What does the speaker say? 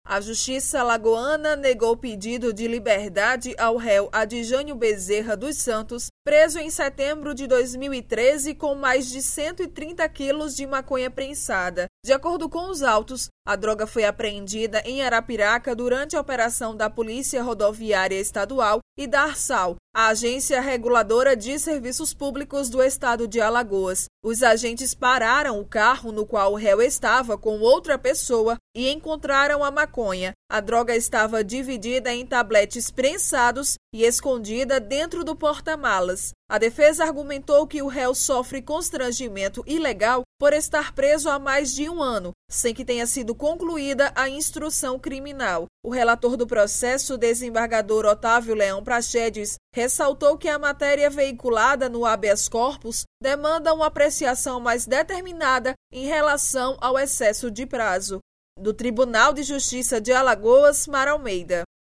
A Justiça alagoana negou o pedido de liberdade ao réu Adjânio Bezerra dos Santos, preso em setembro de 2013 com mais de 130 quilos de maconha prensada. De acordo com os autos, a droga foi apreendida em Arapiraca durante a operação da Polícia Rodoviária Estadual e da ARSAL, a Agência Reguladora de Serviços Públicos do Estado de Alagoas. Os agentes pararam o carro no qual o réu estava com outra pessoa e encontraram a maconha. A droga estava dividida em tabletes prensados e escondida dentro do porta-malas. A defesa argumentou que o réu sofre constrangimento ilegal por estar preso há mais de um ano, sem que tenha sido concluída a instrução criminal. O relator do processo, desembargador Otávio Leão Praxedes, ressaltou que a matéria veiculada no habeas corpus demanda uma apreciação mais determinada em relação ao excesso de prazo. Do Tribunal de Justiça de Alagoas, Mara Almeida.